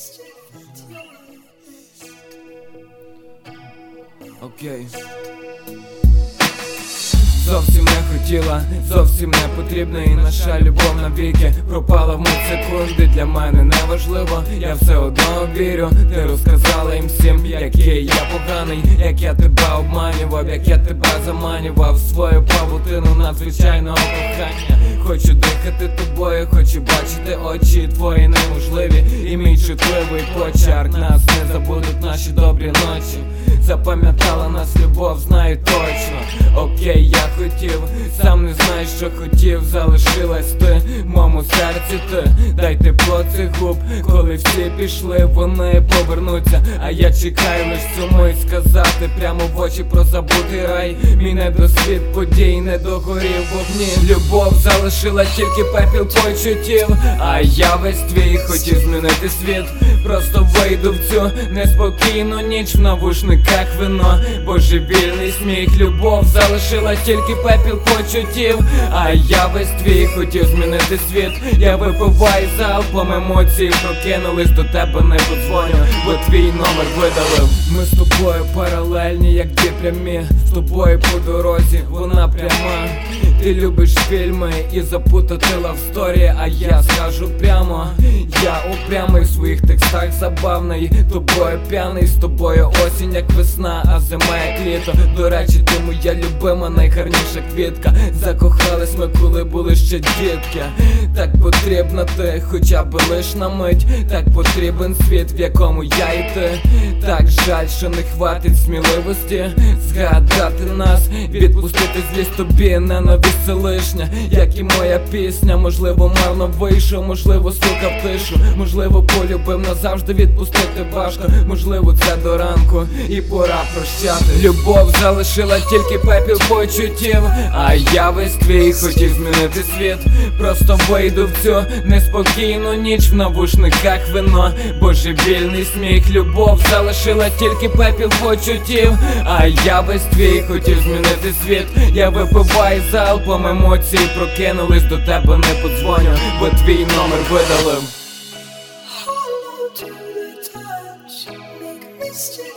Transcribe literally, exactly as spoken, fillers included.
Окей. Зовсім не хотіла, зовсім не потрібна, і наша любов навіки пропала в мить секунди. Для мене не важливо, я все одно вірю. Ти розказала їм всім, який я поганий, як я тебе обманював, як я тебе заманював свою павутину надзвичайного кохання. Хочу дихати тобою, хочу бачити очі твої неможливі, і мій чутливий почерк. Нас не забудуть наші добрі ночі. Запам'ятала нас любов, знаю точно. Окей, я хотів, сам не знаю, що хотів. Залишилась ти в моєму серці, ти дай тепло цих губ. Коли всі пішли, вони повернуться, а я чекаю лиш цю мить сказати прямо в очі про забутий рай. Мій недосвід подій не догорів вогні. Любов залишила тільки пепіл почуттів, а я весь твій хотів змінити світ. Просто вийду в цю неспокійну ніч, в навушниках вино, божевільний сміх. Любов залишила тільки пепіл почуттів, а я весь твій хотів змінити світ. Я випиваю залпом емоції, прокинулись, до тебе не подзвоню, бо твій номер видалив. Ми з тобою паралельні, як дві прямі, з тобою по дорозі, вона пряма. Ти любиш фільми і запутати лавсторі, а я скажу прямо, я упрямий в своїх текстах забавний. Тобою п'яний, з тобою осінь як весна, а зима як літо. До речі, ти моя любима, найгарніша квітка. Закохались ми, коли були ще дітки. Так потрібна ти, хоча б лиш на мить. Так потрібен світ, в якому я і ти. Так жаль, що не хватить сміливості згадати нас, відпустити злість тобі на нові лишня, як і моя пісня. Можливо, марно вийшов, можливо, слухав тишу, можливо, полюбив назавжди, відпустити важко. Можливо, це до ранку і пора прощати. Любов залишила тільки пепіл почуттів, а я весь твій хотів змінити світ. Просто вийду в цю неспокійну ніч, в навушниках вино, божевільний сміх. Любов залишила тільки пепіл почуттів, а я весь твій хотів змінити світ. Я випиваю залпом емоції, прокинулись, до тебе не подзвоню, бо твій номер видалив.